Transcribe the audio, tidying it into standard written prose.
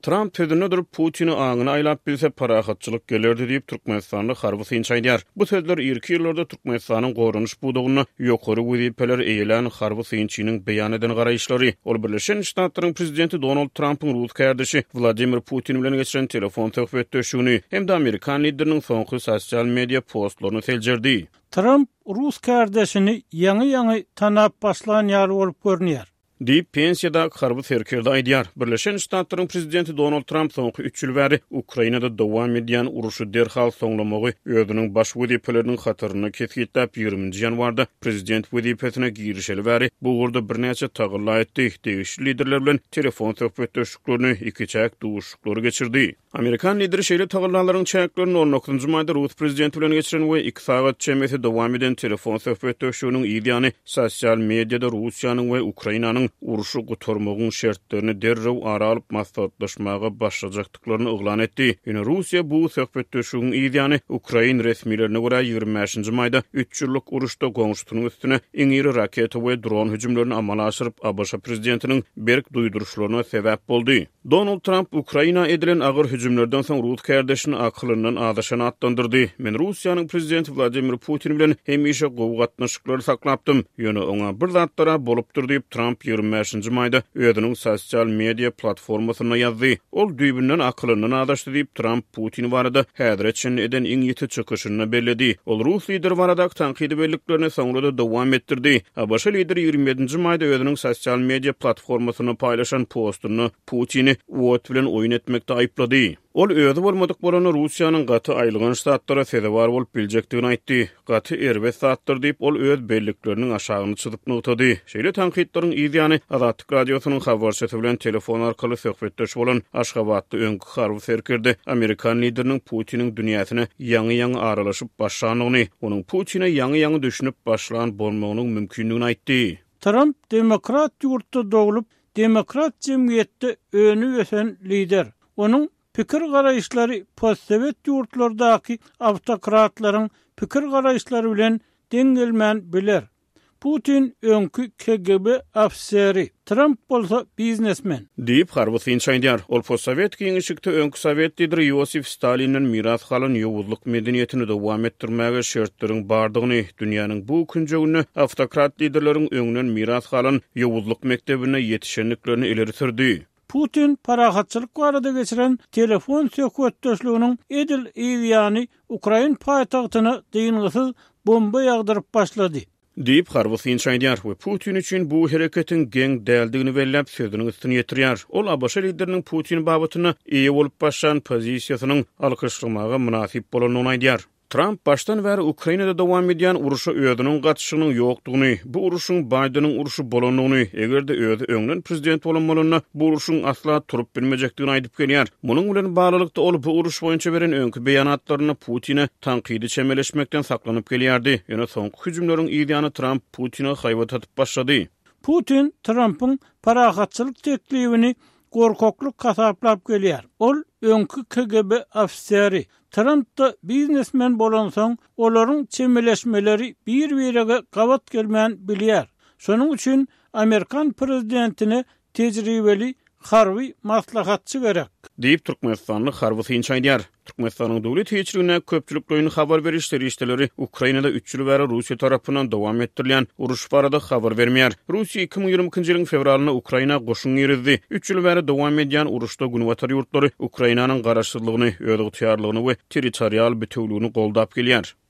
Trump tözüne durup Putin'i ağına aylap bilse parahatçılık gelerdi deyip Türkmenistanlı harby sıyınçaydiyar. Bu sözler 2 yıllarda Türkmenistan'ın qorunuş buduğunu yokarı vüzipeler eyilen harby sıyınçının beyan eden garayışları. Ol Birleşen Ştatların prezidenti Donald Trump'ın Rus kardeşi Vladimir Putin bilen geçiren telefon töhbetleşigini hem de Amerikan liderinin soňky sosial media postlaryny seljerdi. Trump Rus kardeşini ýaňy tanap başlan ýar bolup görnýär. Deyip pensiyada harby serkerde aýdýar. Birleşen Ştatlaryň prezidenti Donald Trump soňky 3 ýyl bäri Ukrainada dowam edýän uruşy derhal soňlamagy özüniň baş wezipelerini hatyryna kesgitlap 20 ýanwarda prezident wezipesine girişeli bäri bu urda birnäçe tagyrlar etdi. Degişli liderler bilen telefon söhbetleşiklerini iki çäk duşuklary geçirdi. Amerikan lideri şeýle tagyrlaryň çäklerini 19-njy maýda Rus prezidenti bilen geçiren we 2 sagat çemesi dowam eden telefon söhbetleşiginiň ýygyny sosial mediada Russiýanyň we Ukrainanyň uruşy gutarmagyň şertlerini derrew ara alyp maslahatlaşmaga başlajakdyklaryny oglan etdi. Ýöne Russiýa bu söhbetleşiginiň ýygyny Ukraina resmilerine görä 25-nji maýda 3 ýyllyk uruşda goňuştunyň üstüne iňiri raketa we dron hüjümlerini amala aşyryp ABŞ prezidentiniň berk duýduruşlaryna sebäp boldy. Donald Trump Ukraina edilen agyr hüjümlerden soň Rus kardeşini aklyndan adaşana atlandyrdy. Men Russiýanyň prezidenti Vladimir Putin bilen hemişe gowgatnaşyklary saklapdym. Ýöne oňa bir zatlara bolupdyr diýip Trump 25-nji maýda özüniň sosial media platformasyna ýazdy. Ol düýbünden aklyndan adaşdy diýip Trump Putin barada häzirçin eden iň ýeti çykyşyny belledi. Ol Rus lideri barada tanqidi belliklerini soňra dowam etdirdi. ABC lideri 27-nji maýda özüniň sosial media platformasyna paýlaşan postuny Putin'i wot bilen oýun etmekde aýplady. Ol özü bolmadyk bolany Russiýanyň gaty aýlygan ştatlara sezebar bolup biljekdigini aýtdy. Gaty erbet satdyr diýip ol öz bellikleriniň aşagyny çyzyp nutady. Şeýle tanqidlaryň ýygyny Azatlyk radiosynyň habarçysy bilen telefon arkaly söhbetleşip bolan Aşgabatda öňkü harby serkerde Amerikan lideriniň Putiniň dünýäsine ýaňy aralaşyp başlanyny, onuň Putin'e ýaňy düşünüp başlan bolmagynyň mümkinligini aýtdy. Trump demokrat ýurtda dogulup, demokrat jemgyýetde öňü ösen lider. Onuň pikir garaýşlary postsovet ýurtlardaky awtokratlaryň pikir garaýşlary bilen deňgelmän biler. Putin öňkü KGB afiseri, Trump bolsa biznesmen. Deyip harby sıyınçaýdýar. Ol postsovet giňişikde öňkü sowet lideri Yosif Stalinin miras galan ýowuzlyk medeniýetini dowam etdirmäge şertleriň bardygyny, dünýäniň bu künjegini awtokrat liderleriň öňünden miras galan ýowuzlyk mektebine ýetişenliklerini ileri sürdi. Putin parahatçılık barada geçiren telefon söhbetleşiginiň edil ýygyny Ukraina paýtagtyna diňgysyz bomba ýagdyryp başlady. Deyip harby sıyınçaýdýar we Putin üçin bu hereketiň geň däldigini bellep sözüniň üstüne ýetirýär. Ol ABC lideriniň Putin babatyna eýe bolup başlan pozisiýasynyň alkyşlamaga munasyp bolanyny aýdýar. Trump baştan bäri Ukrainada dowam edýän uruşa özüniň gatşygynyň ýokdugyny, bu uruşyň Bidenyň uruşy bolanyny, egerde özü öňden prezident bolanmalyna bu uruşyň asla turup bilmejekdigini aýdyp gelýär. Munyň bilen baglanykda ol bu uruş boýunça beren öňkü beýanatlaryny Putin'e tanqidi çemeleşmekden saklanyp gelýärdi. Ýöne soňky hüjümleriň ýygyny Trump Putin'e haýbat atyp başlady. Putin Trump'ın parahatçılık teklifini gorkokluk kasaplap gelýär. Ol öňkü KGB afiseri. Trump da biznesmen bolan soň olaryň çemeleşmeleri bir-birege gabat gelmän bilýär. Şonuň üçin Amerikan prezidentine tejribeli harby maslahatçy gerek. Deyip Türkmenistanly harby sıyınçaýdýar. Türkmenistanyň dowlet ýetirigine köpçüliklerini habar berişleri işleri Ukrainada 3 ýyl bäri Russiýa tarapyndan dowam etdirilýän uruş barada habar bermeýär. Russiýa 2022-nji ýylyň fevralyna Ukraina goşun ýerizdi. 3 ýyl bäri dowam edýän uruşda günwatar ýurtlary Ukrainanyň garaşdyrlygyny, öýdüg týarlygyny we territorial bütünlügini goldap gelýär.